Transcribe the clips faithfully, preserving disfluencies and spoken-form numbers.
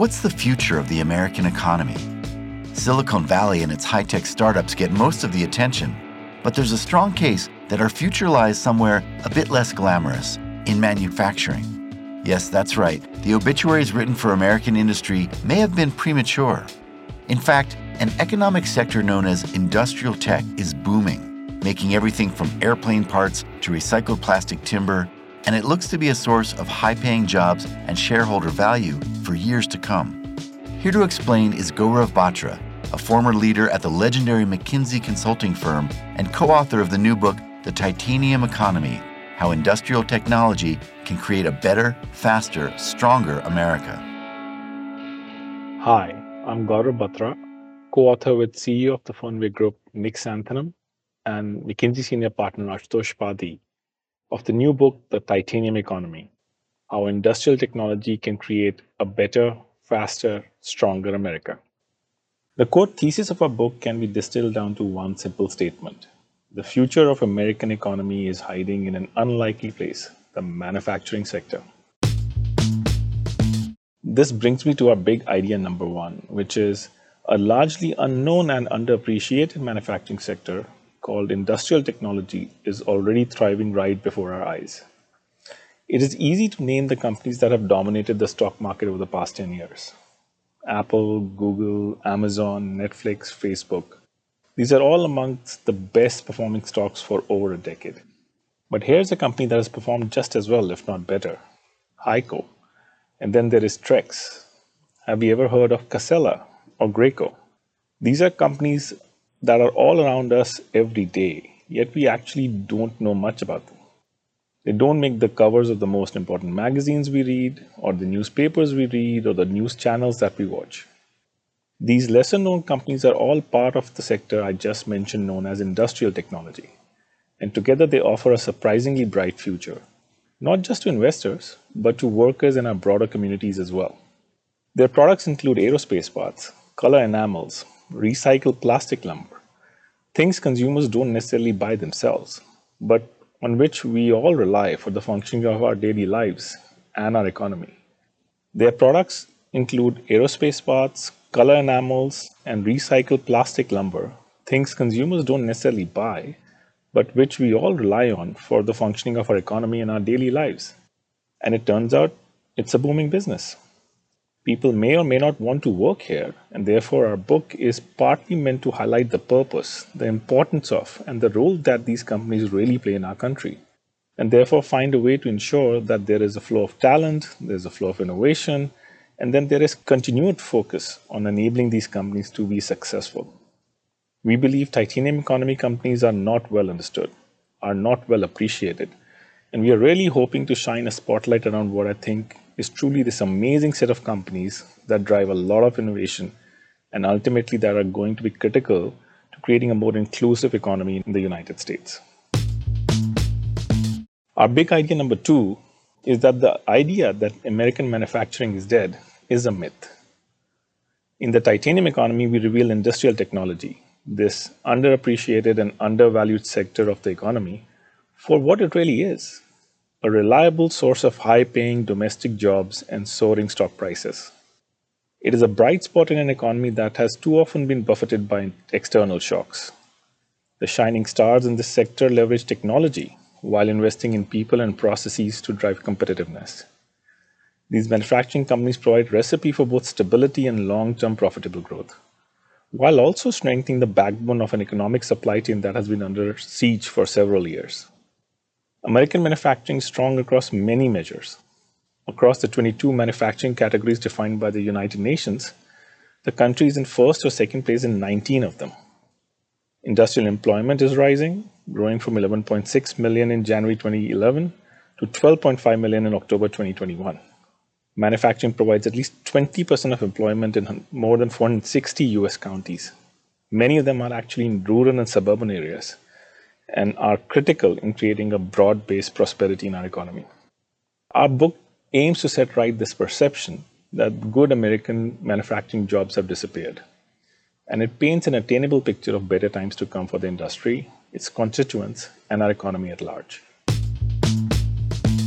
What's the future of the American economy? Silicon Valley and its high-tech startups get most of the attention, but there's a strong case that our future lies somewhere a bit less glamorous, in manufacturing. Yes, that's right. The obituaries written for American industry may have been premature. In fact, an economic sector known as industrial tech is booming, making everything from airplane parts to recycled plastic timber, and it looks to be a source of high-paying jobs and shareholder value for years to come. Here to explain is Gaurav Batra, a former leader at the legendary McKinsey consulting firm and co-author of the new book, The Titanium Economy: How Industrial Technology Can Create a Better, Faster, Stronger America. Hi, I'm Gaurav Batra, co-author with C E O of the Fernweh Group, Nick Santhanam, and McKinsey senior partner Ashutosh Padi of the new book, The Titanium Economy: How Industrial Technology Can Create a Better, Faster, Stronger America. The core thesis of our book can be distilled down to one simple statement. The future of American economy is hiding in an unlikely place, the manufacturing sector. This brings me to our big idea number one, which is a largely unknown and underappreciated manufacturing sector called industrial technology is already thriving right before our eyes. It is easy to name the companies that have dominated the stock market over the past ten years. Apple, Google, Amazon, Netflix, Facebook. These are all amongst the best performing stocks for over a decade. But here's a company that has performed just as well, if not better. HEICO. And then there is Trex. Have you ever heard of Casella or Graco? These are companies that are all around us every day, yet we actually don't know much about them. They don't make the covers of the most important magazines we read, or the newspapers we read, or the news channels that we watch. These lesser known companies are all part of the sector I just mentioned known as industrial technology. And together they offer a surprisingly bright future, not just to investors, but to workers in our broader communities as well. Their products include aerospace parts, color enamels, recycled plastic lumber, things consumers don't necessarily buy themselves, but on which we all rely for the functioning of our daily lives and our economy. Their products include aerospace parts, color enamels, and recycled plastic lumber, things consumers don't necessarily buy, but which we all rely on for the functioning of our economy and our daily lives. And it turns out it's a booming business. People may or may not want to work here, and therefore our book is partly meant to highlight the purpose, the importance of, and the role that these companies really play in our country, and therefore find a way to ensure that there is a flow of talent, there's a flow of innovation, and then there is continued focus on enabling these companies to be successful. We believe titanium economy companies are not well understood, are not well appreciated, and we are really hoping to shine a spotlight around what I think is truly this amazing set of companies that drive a lot of innovation and ultimately that are going to be critical to creating a more inclusive economy in the United States. Our big idea number two is that the idea that American manufacturing is dead is a myth. In the titanium economy, we reveal industrial technology, this underappreciated and undervalued sector of the economy, for what it really is. A reliable source of high-paying domestic jobs and soaring stock prices. It is a bright spot in an economy that has too often been buffeted by external shocks. The shining stars in this sector leverage technology while investing in people and processes to drive competitiveness. These manufacturing companies provide a recipe for both stability and long-term profitable growth, while also strengthening the backbone of an economic supply chain that has been under siege for several years. American manufacturing is strong across many measures. Across the twenty-two manufacturing categories defined by the United Nations, the country is in first or second place in nineteen of them. Industrial employment is rising, growing from eleven point six million in January twenty eleven to twelve point five million in October twenty twenty-one. Manufacturing provides at least twenty percent of employment in more than four hundred sixty U S counties. Many of them are actually in rural and suburban areas, and are critical in creating a broad-based prosperity in our economy. Our book aims to set right this perception that good American manufacturing jobs have disappeared, and it paints an attainable picture of better times to come for the industry, its constituents, and our economy at large.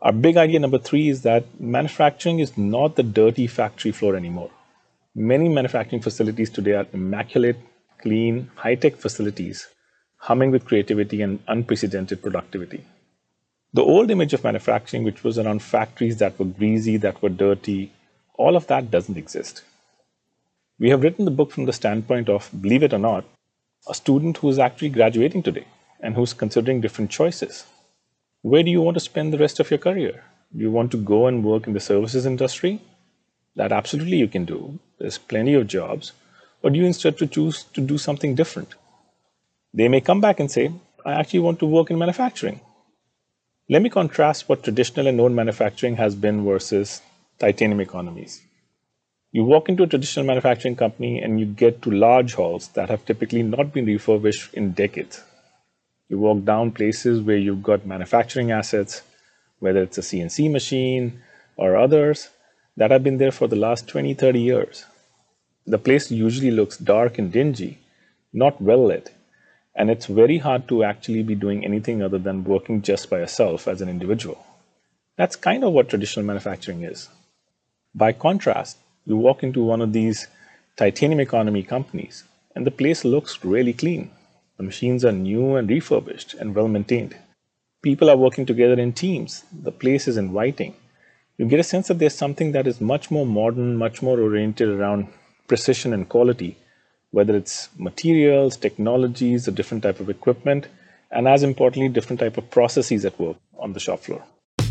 Our big idea number three is that manufacturing is not the dirty factory floor anymore. Many manufacturing facilities today are immaculate, clean, high-tech facilities, humming with creativity and unprecedented productivity. The old image of manufacturing, which was around factories that were greasy, that were dirty, all of that doesn't exist. We have written the book from the standpoint of, believe it or not, a student who is actually graduating today and who's considering different choices. Where do you want to spend the rest of your career? Do you want to go and work in the services industry? That absolutely you can do. There's plenty of jobs. Or do you instead to choose to do something different? They may come back and say, I actually want to work in manufacturing. Let me contrast what traditional and known manufacturing has been versus titanium economies. You walk into a traditional manufacturing company and you get to large halls that have typically not been refurbished in decades. You walk down places where you've got manufacturing assets, whether it's a C N C machine or others, that have been there for the last twenty, thirty years. The place usually looks dark and dingy, not well lit, and it's very hard to actually be doing anything other than working just by yourself as an individual. That's kind of what traditional manufacturing is. By contrast, you walk into one of these titanium economy companies, and the place looks really clean. The machines are new and refurbished and well maintained. People are working together in teams. The place is inviting. You get a sense that there's something that is much more modern, much more oriented around precision and quality, whether it's materials, technologies, a different type of equipment, and as importantly, different type of processes at work on the shop floor.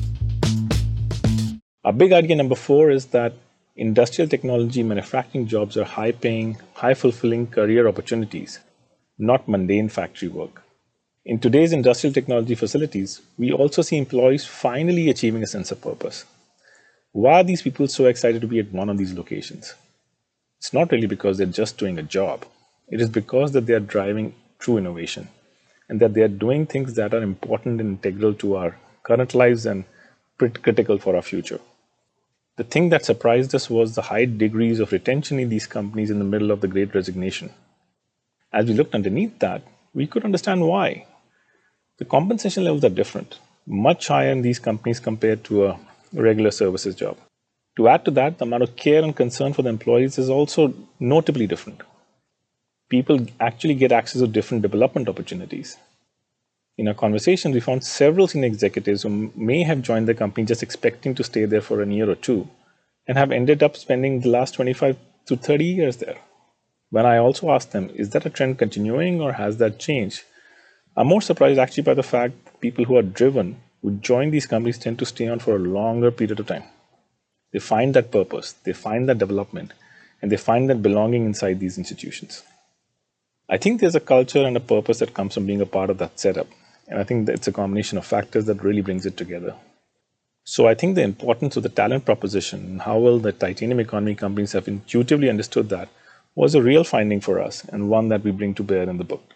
Our big idea number four is that industrial technology manufacturing jobs are high-paying, high-fulfilling career opportunities, not mundane factory work. In today's industrial technology facilities, we also see employees finally achieving a sense of purpose. Why are these people so excited to be at one of these locations? It's not really because they're just doing a job. It is because that they are driving true innovation and that they are doing things that are important and integral to our current lives and critical for our future. The thing that surprised us was the high degrees of retention in these companies in the middle of the Great Resignation. As we looked underneath that, we could understand why. The compensation levels are different, much higher in these companies compared to a regular services job. To add to that, the amount of care and concern for the employees is also notably different. People actually get access to different development opportunities. In our conversation, we found several senior executives who may have joined the company just expecting to stay there for a year or two and have ended up spending the last twenty-five to thirty years there. When I also asked them, is that a trend continuing or has that changed? I'm more surprised actually by the fact that people who are driven, who join these companies, tend to stay on for a longer period of time. They find that purpose, they find that development, and they find that belonging inside these institutions. I think there's a culture and a purpose that comes from being a part of that setup. And I think that it's a combination of factors that really brings it together. So I think the importance of the talent proposition and how well the titanium economy companies have intuitively understood that was a real finding for us and one that we bring to bear in the book.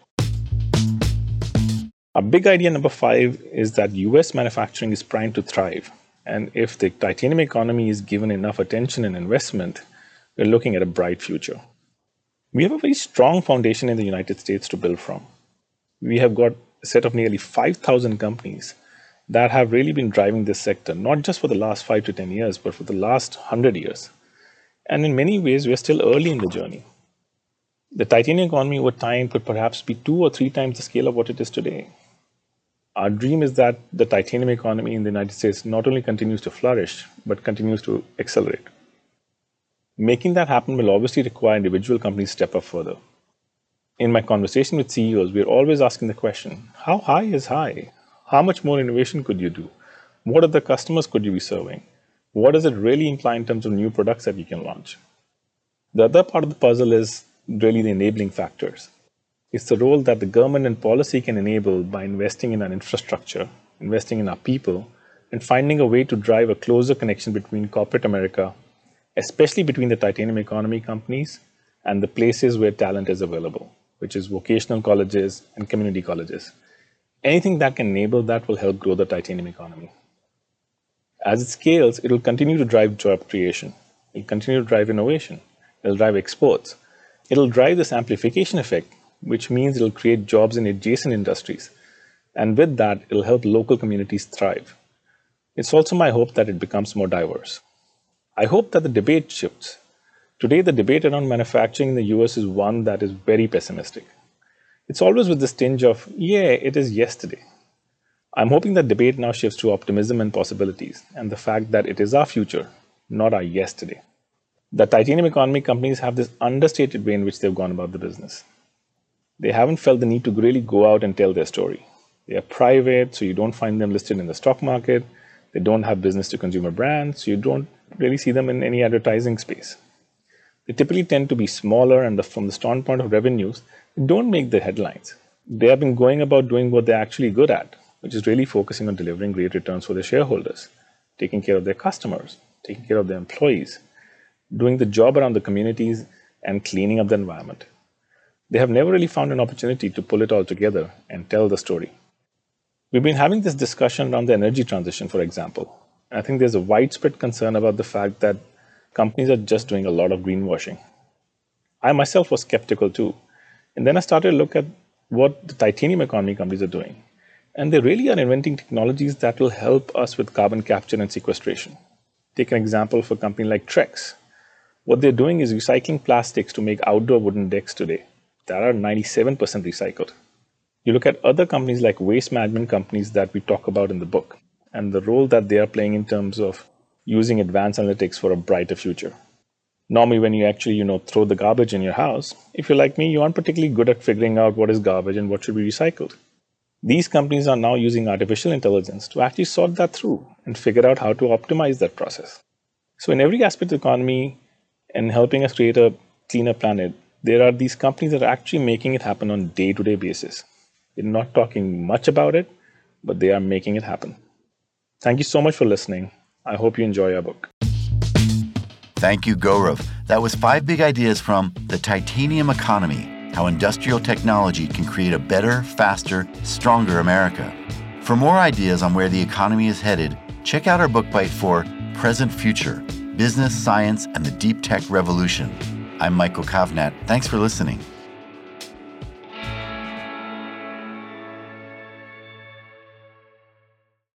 Our big idea number five is that U S manufacturing is primed to thrive. And if the titanium economy is given enough attention and investment, we're looking at a bright future. We have a very strong foundation in the United States to build from. We have got a set of nearly five thousand companies that have really been driving this sector, not just for the last five to ten years, but for the last one hundred years. And in many ways, we are still early in the journey. The titanium economy over time could perhaps be two or three times the scale of what it is today. Our dream is that the titanium economy in the United States not only continues to flourish, but continues to accelerate. Making that happen will obviously require individual companies to step up further. In my conversation with C E Os, we're always asking the question, how high is high? How much more innovation could you do? What other customers could you be serving? What does it really imply in terms of new products that you can launch? The other part of the puzzle is really the enabling factors. It's the role that the government and policy can enable by investing in our infrastructure, investing in our people, and finding a way to drive a closer connection between corporate America, especially between the titanium economy companies and the places where talent is available, which is vocational colleges and community colleges. Anything that can enable that will help grow the titanium economy. As it scales, it will continue to drive job creation. It will continue to drive innovation. It will drive exports. It will drive this amplification effect, which means it will create jobs in adjacent industries. And with that, it will help local communities thrive. It's also my hope that it becomes more diverse. I hope that the debate shifts. Today, the debate around manufacturing in the U S is one that is very pessimistic. It's always with this tinge of, yeah, it is yesterday. I'm hoping that debate now shifts to optimism and possibilities, and the fact that it is our future, not our yesterday. The titanium economy companies have this understated way in which they've gone about the business. They haven't felt the need to really go out and tell their story. They are private, so you don't find them listed in the stock market. They don't have business to consumer brands, so you don't really see them in any advertising space. They typically tend to be smaller, and the, from the standpoint of revenues, they don't make the headlines. They have been going about doing what they're actually good at, which is really focusing on delivering great returns for their shareholders, taking care of their customers, taking care of their employees, doing the job around the communities, and cleaning up the environment. They have never really found an opportunity to pull it all together and tell the story. We've been having this discussion around the energy transition, for example. I think there's a widespread concern about the fact that companies are just doing a lot of greenwashing. I myself was skeptical too. And then I started to look at what the titanium economy companies are doing. And they really are inventing technologies that will help us with carbon capture and sequestration. Take an example for a company like Trex. What they're doing is recycling plastics to make outdoor wooden decks today that are ninety-seven percent recycled. You look at other companies like waste management companies that we talk about in the book, and the role that they are playing in terms of using advanced analytics for a brighter future. Normally, when you actually, you know, throw the garbage in your house, if you're like me, you aren't particularly good at figuring out what is garbage and what should be recycled. These companies are now using artificial intelligence to actually sort that through and figure out how to optimize that process. So in every aspect of the economy and helping us create a cleaner planet, there are these companies that are actually making it happen on a day-to-day basis. They're not talking much about it, but they are making it happen. Thank you so much for listening. I hope you enjoy our book. Thank you, Gaurav. That was five big ideas from The Titanium Economy, How Industrial Technology Can Create a Better, Faster, Stronger America. For more ideas on where the economy is headed, check out our book bite for Present Future, Business, Science, and the Deep Tech Revolution. I'm Michael Kovnat. Thanks for listening.